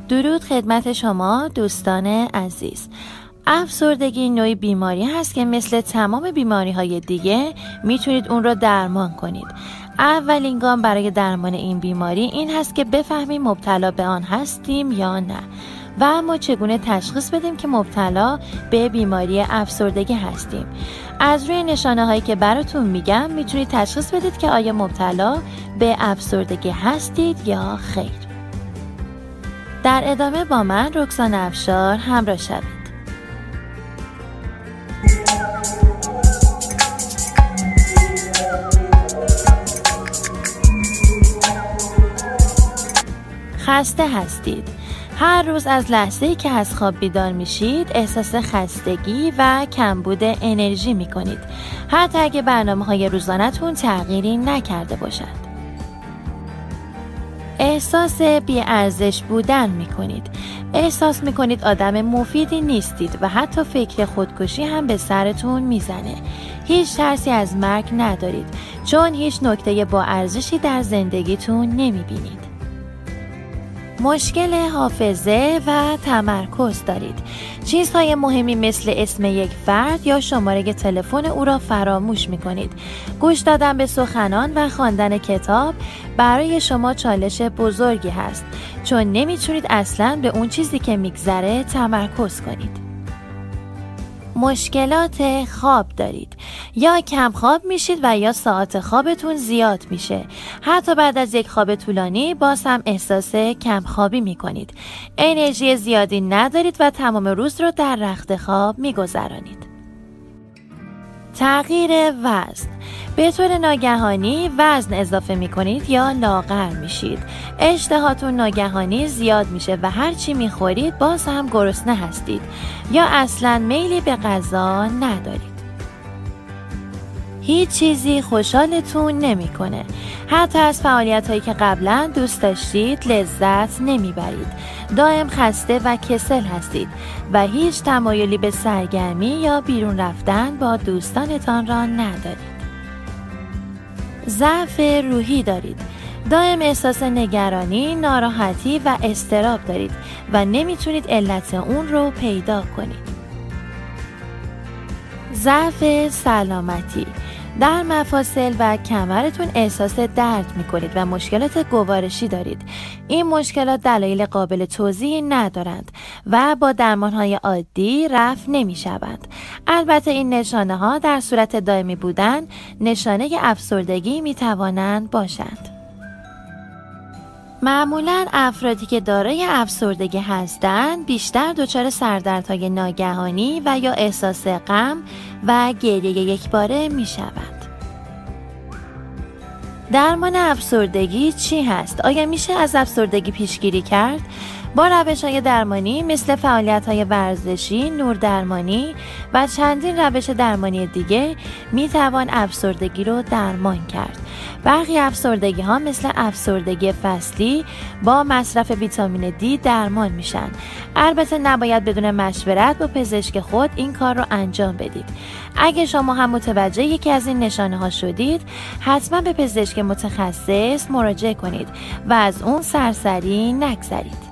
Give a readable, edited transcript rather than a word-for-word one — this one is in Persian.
درود خدمت شما دوستان عزیز. افسردگی نوعی بیماری هست که مثل تمام بیماری‌های دیگه میتونید اون رو درمان کنید. اولین گام برای درمان این بیماری این هست که بفهمیم مبتلا به آن هستیم یا نه و اما چگونه تشخیص بدیم که مبتلا به بیماری افسردگی هستیم. از روی نشانه هایی که براتون میگم میتونید تشخیص بدید که آیا مبتلا به افسردگی هستید یا خیر. در ادامه با من رکسانا افشار همراه شوید. خسته هستید. هر روز از لحظه‌ای که از خواب بیدار میشید احساس خستگی و کمبود انرژی میکنید، حتی اگه برنامه‌های روزانه‌تون تغییری نکرده باشد. احساس بی‌ارزش بودن میکنید. احساس میکنید آدم مفیدی نیستید و حتی فکر خودکشی هم به سرتون میزنه. هیچ ترسی از مرگ ندارید چون هیچ نکته با ارزشی در زندگیتون نمیبینید. مشکل حافظه و تمرکز دارید. چیزهای مهمی مثل اسم یک فرد یا شماره تلفن او را فراموش می‌کنید. گوش دادن به سخنان و خواندن کتاب برای شما چالش بزرگی هست چون نمی‌تونید اصلاً به اون چیزی که می‌گذره تمرکز کنید. مشکلات خواب دارید. یا کم خواب میشید و یا ساعت خوابتون زیاد میشه. حتی بعد از یک خواب طولانی باز هم احساس کم خوابی میکنید. انرژی زیادی ندارید و تمام روز رو در رخت خواب میگذرانید. تغییر وزن. به طور ناگهانی وزن اضافه میکنید یا لاغر میشید. اشتهاتون ناگهانی زیاد میشه و هر چی میخورید باز هم گرسنه هستید یا اصلاً میلی به غذا ندارید. هیچ چیزی خوشحالتون نمیکنه. حتی از فعالیت‌هایی که قبلا دوست داشتید لذت نمیبرید. دائم خسته و کسل هستید و هیچ تمایلی به سرگرمی یا بیرون رفتن با دوستانتان را ندارید. ضعف روحی دارید. دائم احساس نگرانی، ناراحتی و اضطراب دارید و نمیتونید علت اون رو پیدا کنید. ضعف سلامتی. در مفاصل و کمرتون احساس درد میکنید و مشکلات گوارشی دارید. این مشکلات دلایل قابل توضیحی ندارند و با درمانهای عادی رفع نمیشوند. البته این نشانه ها در صورت دائمی بودن نشانه افسردگی میتوانند باشند. معمولاً افرادی که دارای افسردگی هستند بیشتر دچار سردردهای ناگهانی و یا احساس غم و گریه یکباره میشوند. درمان افسردگی چی هست؟ آیا میشه از افسردگی پیشگیری کرد؟ با روش‌های درمانی مثل فعالیت‌های ورزشی، نوردرمانی و چندین روش درمانی دیگه میتوان افسردگی رو درمان کرد. برخی افسردگی‌ها مثل افسردگی فصلی با مصرف ویتامین دی درمان میشن. البته نباید بدون مشورت با پزشک خود این کار رو انجام بدید. اگه شما هم متوجه یکی از این نشانه‌ها شدید، حتما به پزشک متخصص مراجعه کنید و از اون سرسری نگذرید.